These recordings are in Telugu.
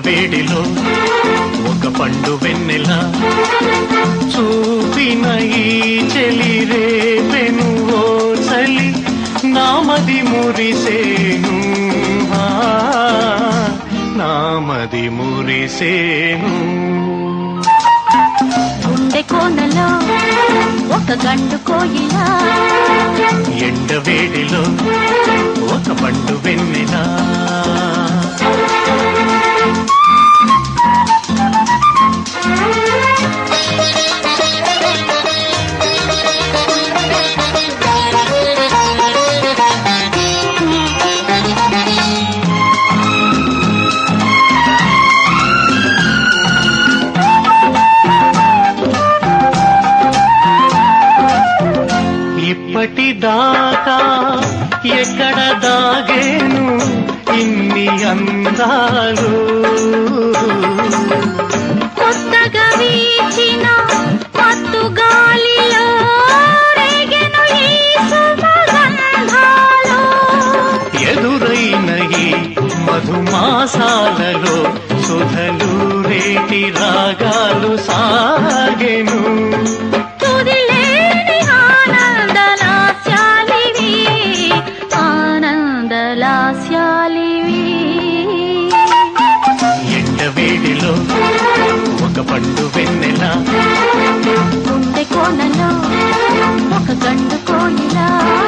వేడిలో ఒక పండు వెన్నెల చూపిన ఈ చెలి రేపెను ఓ చలి నామది మురిసేను నామది మురిసేను గుండె కోనలో ఒక గండు కోయిల ఎండ వేడిలో ఒక పండు వెన్నెల ఇప్పటిదాకా ఎక్కడ దాగేను ఇన్ని అందాలు కొత్తగా వీచిన మత్తు గాలిలో రేగెను ఈ సుమగంధాలు ఎదురైన ఈ మధుమాసాలలో సుధలు రేటి రాగాలు సాగెను ఎండ వేడిలో ఒక పండు వెన్నెల గుండె కోనలో ఒక గండు కోయిల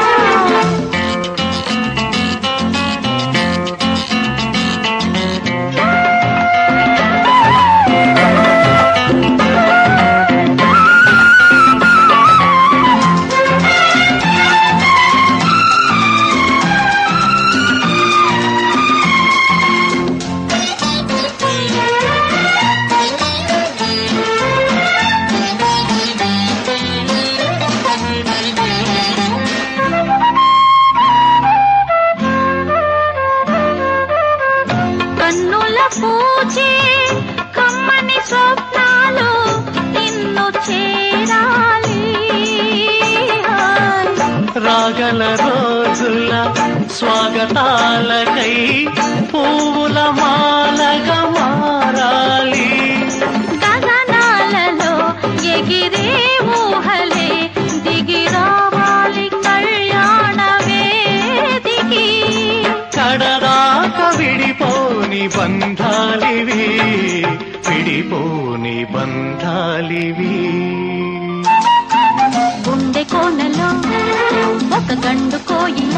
పూచే కమ్మని స్వప్నాలు నిన్ను చేరాలి రాగల రోజుల స్వాగతాలకై పువ్వుల మాలగా మారాలి గగనాలలో ఎగిరే ఊహలే దిగి రావాలి కళ్యాణ వేదికి కడదాక విడిపోని బంధాలివి విడిపోని బంధాలివి గుండె కోనలో ఒక గండు కోయిల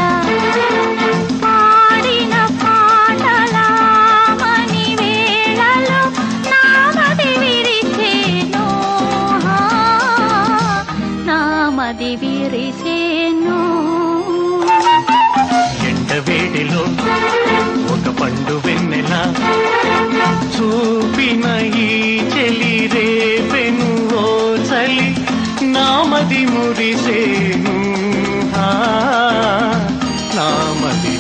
పాడిన పాటల మని వేళలో నామది విరిసేను నామది విరిసేను ఎండ వేడిలో ఒక పండు వెన్నెల చూపిన ఈ చెలి రేపెను ఓ చలి నామది మురిసేను నామది